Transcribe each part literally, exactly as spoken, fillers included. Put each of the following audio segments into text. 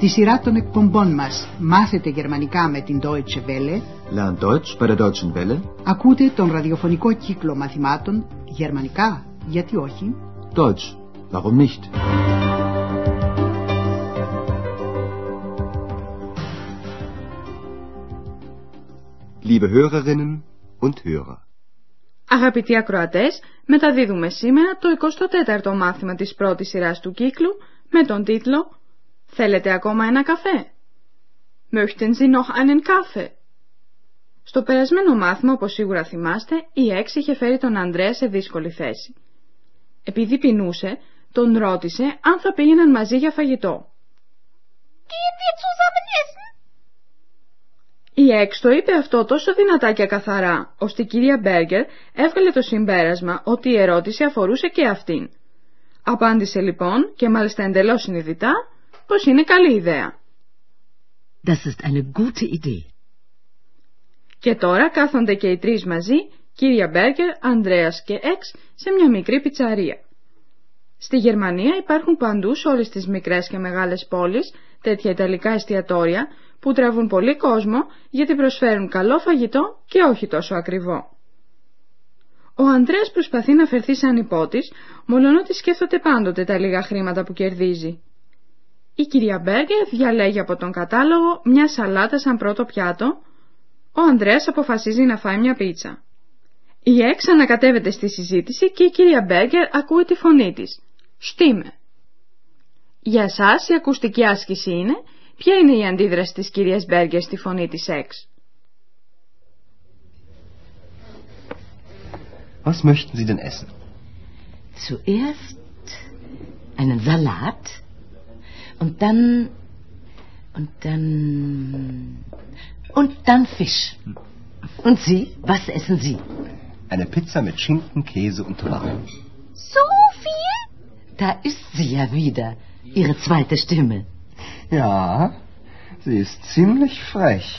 Στη σειρά των εκπομπών μας «Μάθετε γερμανικά με την Deutsche Welle», Lern Deutsch bei der Deutschen Welle. Ακούτε τον ραδιοφωνικό κύκλο μαθημάτων «Γερμανικά, γιατί όχι?» Deutsch, warum nicht? Liebe Hörerinnen und Hörer. Αγαπητοί ακροατές, μεταδίδουμε σήμερα το εικοστό τέταρτο μάθημα της πρώτης σειράς του κύκλου με τον τίτλο «Θέλετε ακόμα ένα καφέ?» Möchten Sie noch einen Kaffee? Στο περασμένο μάθημα, όπως σίγουρα θυμάστε, η Εξ είχε φέρει τον Ανδρέα σε δύσκολη θέση. Επειδή πεινούσε, τον ρώτησε αν θα πήγαιναν μαζί για φαγητό. Gehen wir zusammen essen? Η Εξ το είπε αυτό τόσο δυνατά και καθαρά, ώστε η κυρία Μπέργκερ έβγαλε το συμπέρασμα ότι η ερώτηση αφορούσε και αυτήν. Απάντησε λοιπόν, και μάλιστα εντελώς συνειδητά, πως είναι καλή ιδέα. Das ist eine gute Idee. Και τώρα κάθονται και οι τρεις μαζί, κυρία Μπέργκερ, Ανδρέας και Εξ, σε μια μικρή πιτσαρία. Στη Γερμανία υπάρχουν παντού σε όλες τις μικρές και μεγάλες πόλεις τέτοια ιταλικά εστιατόρια που τραβούν πολύ κόσμο γιατί προσφέρουν καλό φαγητό και όχι τόσο ακριβό. Ο Ανδρέας προσπαθεί να φερθεί σαν υπότης, μολονότι σκέφτονται πάντοτε τα λίγα χρήματα που κερδίζει. Η κυρία Μπέργκερ διαλέγει από τον κατάλογο μια σαλάτα σαν πρώτο πιάτο. Ο Ανδρέας αποφασίζει να φάει μια πίτσα. Η Εξ ανακατεύεται στη συζήτηση και η κυρία Μπέργκερ ακούει τη φωνή της. Στίμε. Για εσάς η ακουστική άσκηση είναι, ποια είναι η αντίδραση της κυρίας Μπέργκερ στη φωνή της Εξ? Was möchten Sie denn essen? Zuerst einen Salat und dann und dann und dann Fisch. Und Sie, was essen Sie? Eine Pizza mit Schinken, Käse und Tomaten. So viel? Da ist sie ja wieder, Ihre zweite Stimme. Ja, sie ist ziemlich frech.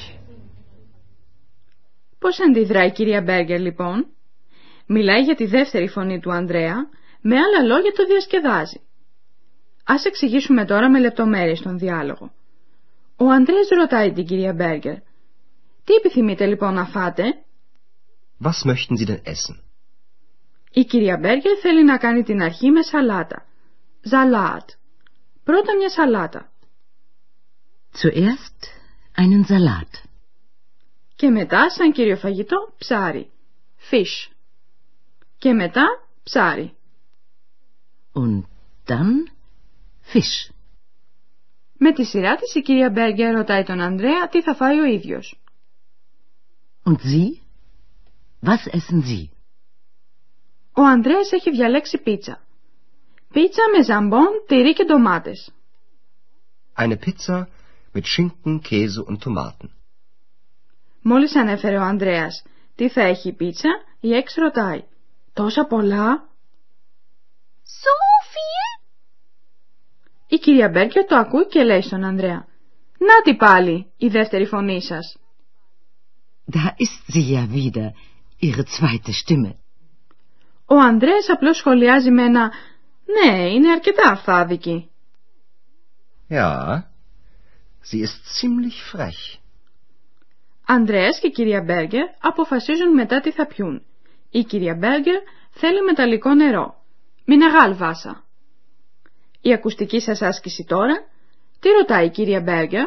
Πώς αντιδράει η κυρία Μπέργκερ λοιπόν? Μιλάει για τη δεύτερη φωνή του Ανδρέα, με άλλα λόγια το διασκεδάζει. Ας εξηγήσουμε τώρα με λεπτομέρειες τον διάλογο. Ο Ανδρέας ρωτάει την κυρία Μπέργκερ. Τι επιθυμείτε λοιπόν να φάτε? Was möchten Sie denn essen? Η κυρία Μπέργκερ θέλει να κάνει την αρχή με σαλάτα. Salat. Πρώτα μια σαλάτα. Zuerst einen Salat. Και μετά, σαν κύριο φαγητό, ψάρι. Fish. Και μετά, ψάρι. Und dann Fisch. Με τη σειρά της, η κυρία Μπέργκερ ρωτάει τον Ανδρέα τι θα φάει ο ίδιος. Und Sie? Was essen Sie? Ο Ανδρέας έχει διαλέξει πίτσα. Πίτσα με ζαμπόν, τυρί και ντομάτες. Eine Pizza mit Schinken, Käse und Tomaten. Μόλις ανέφερε ο Ανδρέας τι θα έχει η πίτσα, η Εξ ρωτάει. Τόσα πολλά? So viel? Η κυρία Μπέργκερ το ακούει και λέει στον Ανδρέα. Να τι πάλι, η δεύτερη φωνή σας. Da ist sie ja wieder, Ihre zweite Stimme. Ο Ανδρέας απλώς σχολιάζει με ένα «Ναι, είναι αρκετά αφθάδικη». Ja, sie ist ziemlich frech. Ανδρέας και η κυρία Μπέργκερ αποφασίζουν μετά τι θα πιούν. Η κυρία Μπέργκερ θέλει μεταλλικό νερό. Mineral Wasser. Η ακουστική σας άσκηση τώρα. Τι ρωτάει η κυρία Μπέργκερ?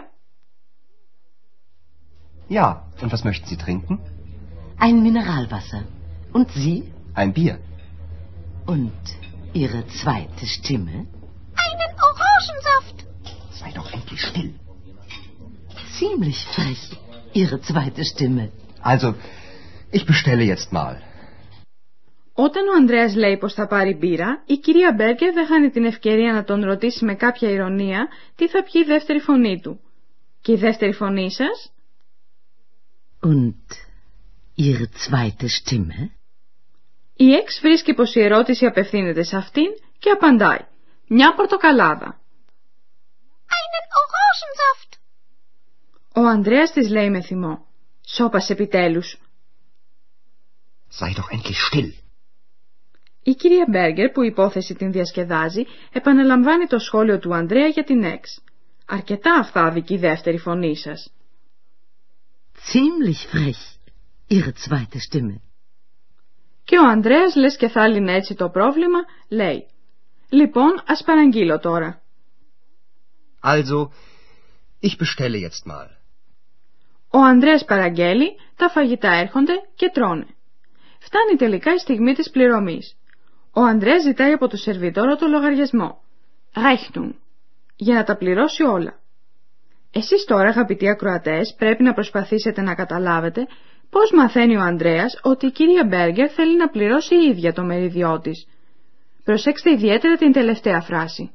Ja, und was möchten Sie trinken? Ein Mineralwasser. Und Sie? Ein Bier. Und Ihre zweite Stimme? Einen Orangensaft. Sei doch endlich still. Ziemlich frech, Ihre zweite Stimme. Also, ich bestelle jetzt mal. Όταν ο Ανδρέας λέει πως θα πάρει μπύρα, η κυρία Μπέργκερ δεν χάνει την ευκαιρία να τον ρωτήσει με κάποια ηρωνία τι θα πιει η δεύτερη φωνή του. Και η δεύτερη φωνή σας? Und Ihre zweite Stimme? Η Εξ βρίσκει πως η ερώτηση απευθύνεται σε αυτήν και απαντάει. Μια πορτοκαλάδα. Einen Orangensaft. Ο Ανδρέας της λέει με θυμό. Σώπας επιτέλους. Sei doch endlich still. Η κυρία Μπέργκερ, που η υπόθεση την διασκεδάζει, επαναλαμβάνει το σχόλιο του Ανδρέα για την Εξ. Αρκετά αυθάδικη η δεύτερη φωνή σας. Ziemlich frech, Ihre zweite Stimme. Και ο Ανδρέας, λες και θα λύνει έτσι το πρόβλημα, λέει: Λοιπόν, ας παραγγείλω τώρα. Also, ich bestelle jetzt mal. Ο Ανδρέας παραγγέλει, τα φαγητά έρχονται και τρώνε. Φτάνει τελικά η στιγμή της πληρωμής. Ο Ανδρέας ζητάει από το σερβιτόρο το λογαριασμό. Rechnung. Για να τα πληρώσει όλα. Εσείς τώρα, αγαπητοί ακροατές, πρέπει να προσπαθήσετε να καταλάβετε πώς μαθαίνει ο Ανδρέας ότι η κυρία Μπέργκερ θέλει να πληρώσει η ίδια το μερίδιό της. Προσέξτε ιδιαίτερα την τελευταία φράση.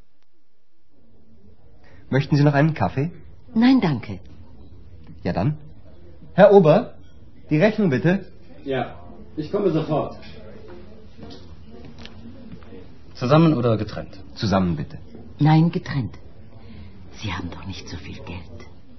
Möchten Sie noch einen Kaffee? Nein, danke. Ja dann. Herr Ober, die Rechnung bitte. Ja, ich komme sofort. Zusammen oder getrennt? Zusammen bitte. Nein, getrennt. Sie haben doch nicht so viel Geld.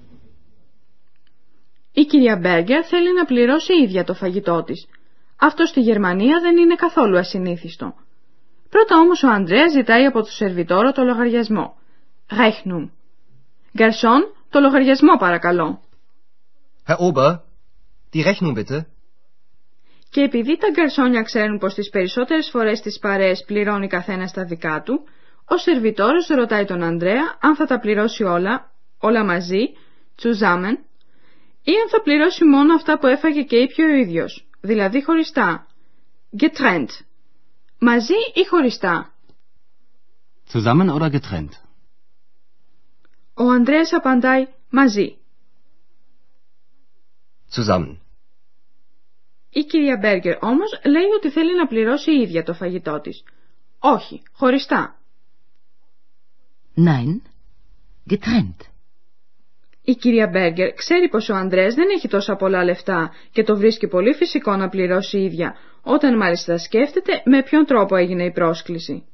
Η κυρία Μπέργκερ θέλει να πληρώσει η ίδια το φαγητό της. Αυτό στη Γερμανία δεν είναι καθόλου ασυνήθιστο. Πρώτα όμως ο Ανδρέας ζητάει από το σερβιτόρο το λογαριασμό. Rechnung. Γκαρσόν, το λογαριασμό παρακαλώ. Herr Ober, die Rechnung bitte. Και επειδή τα γκαρσόνια ξέρουν πως τις περισσότερες φορές τις παρέες πληρώνει καθένας τα δικά του, ο σερβιτόρος ρωτάει τον Ανδρέα αν θα τα πληρώσει όλα, όλα μαζί, zusammen, ή αν θα πληρώσει μόνο αυτά που έφαγε και είπε ο ίδιος, δηλαδή χωριστά, getrennt, μαζί ή χωριστά. Zusammen oder getrennt? Ο Ανδρέας απαντάει μαζί. Zusammen. Η κυρία Μπέργκερ όμως λέει ότι θέλει να πληρώσει η ίδια το φαγητό της. Όχι, χωριστά. Nein, getrennt. Η κυρία Μπέργκερ ξέρει πως ο Ανδρέας δεν έχει τόσα πολλά λεφτά και το βρίσκει πολύ φυσικό να πληρώσει η ίδια, όταν μάλιστα σκέφτεται με ποιον τρόπο έγινε η πρόσκληση.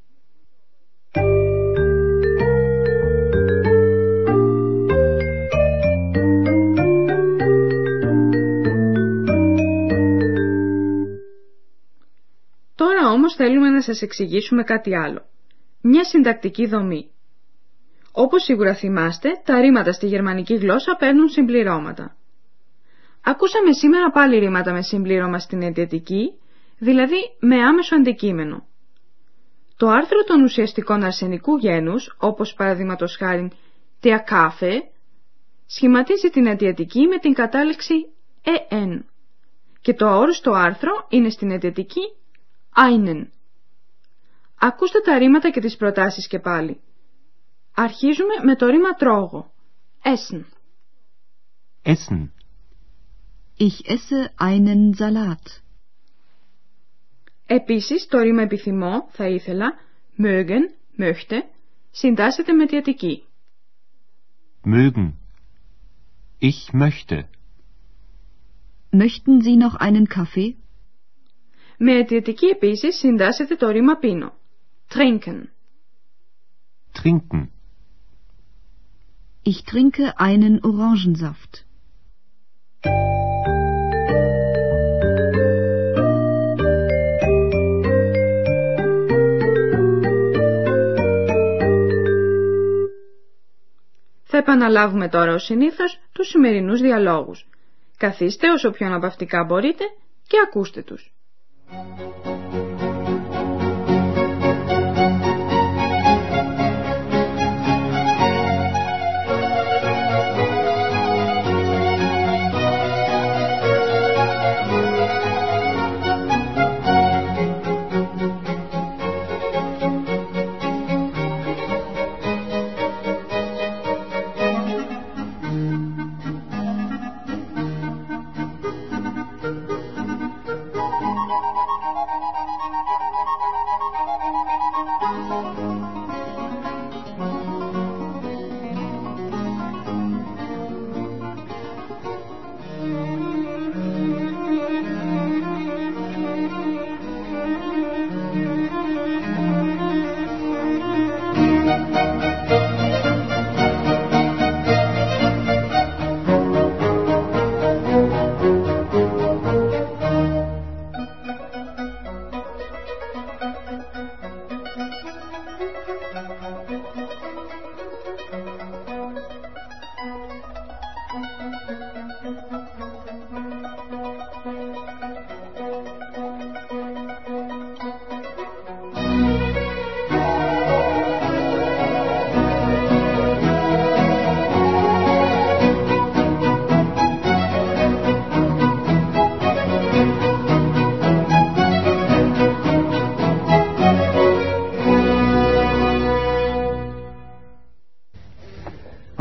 Τώρα όμως θέλουμε να σας εξηγήσουμε κάτι άλλο. Μια συντακτική δομή. Όπως σίγουρα θυμάστε, τα ρήματα στη γερμανική γλώσσα παίρνουν συμπληρώματα. Ακούσαμε σήμερα πάλι ρήματα με συμπλήρωμα στην αιτιατική, δηλαδή με άμεσο αντικείμενο. Το άρθρο των ουσιαστικών αρσενικού γένους, όπως παραδείγματος χάριν der Kaffee, σχηματίζει την αιτιατική με την κατάληξη en και το αόριστο άρθρο είναι στην αιτιατική einen. Ακούστε τα ρήματα και τις προτάσεις και πάλι. Αρχίζουμε με το ρήμα τρώγω. Essen. Essen. Ich esse einen Salat. Επίσης, το ρήμα επιθυμώ, θα ήθελα, mögen, möchte, συντάσσεται με αιτιατική. Mögen. Ich möchte. Möchten Sie noch einen Kaffee? Με αιτιατική επίσης συντάσσεται το ρήμα πίνω. Trinken. Trinken. Ich trinke einen Orangensaft. Θα επαναλάβουμε τώρα ως συνήθως τους σημερινούς διαλόγους. Καθίστε όσο πιο αναπαυτικά μπορείτε και ακούστε τους.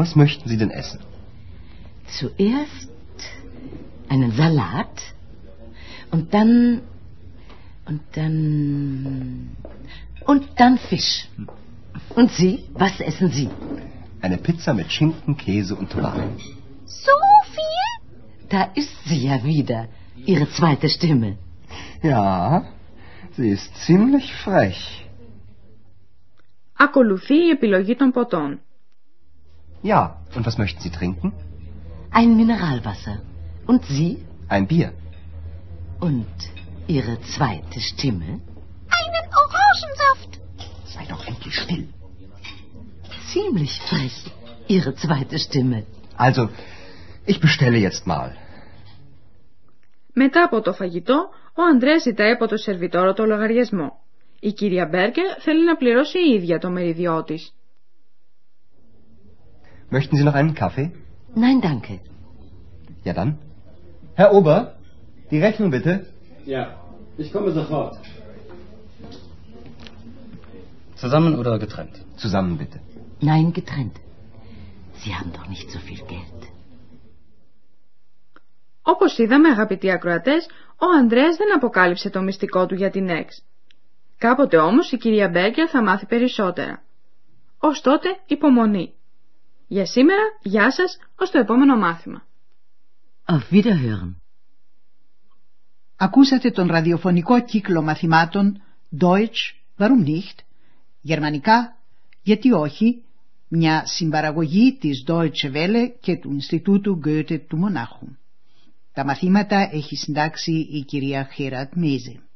Was möchten Sie denn essen? Zuerst einen Salat und dann und dann und dann Fisch. Und Sie, was essen Sie? Eine Pizza mit Schinken, Käse und Tomaten. So viel? Da ist sie ja wieder, Ihre zweite Stimme. Ja, sie ist ziemlich frech. Ακολουθεί η επιλογή των ποτών. Ja, und was möchten Sie trinken? Ein Mineralwasser. Und Sie? Ein Bier. Und Ihre zweite Stimme? Einen Orangensaft. Sei doch endlich still. Ziemlich frech, Ihre zweite Stimme. Also, ich bestelle jetzt mal. Μετά από το φαγητό, ο Ανδρέας ζητάει από το σερβιτόρο το λογαριασμό. Η κυρία Μπέργκερ θέλει να πληρώσει η ίδια το μεριδιό της. Möchten Sie noch einen Kaffee? Nein, danke. Ja dann. Herr Ober, die Rechnung bitte. Ja, ich komme sofort. Zusammen oder getrennt? Zusammen bitte. Nein, getrennt. Sie haben doch nicht so viel Geld. Όπως είδαμε, αγαπητοί ακροατές, ο Ανδρέας δεν αποκάλυψε το μυστικό του για την Εξ. Κάποτε όμως η κυρία Μπέργκερ θα μάθει περισσότερα. Ως τότε, υπομονή. Για σήμερα, γεια σας, ως το επόμενο μάθημα. Auf Wiederhören. Ακούσατε τον ραδιοφωνικό κύκλο μαθημάτων Deutsch, warum nicht? Γερμανικά, γιατί όχι? Μια συμπαραγωγή της Deutsche Welle και του Ινστιτούτου Goethe του Μονάχου. Τα μαθήματα έχει συντάξει η κυρία Χέρατ Μέζε.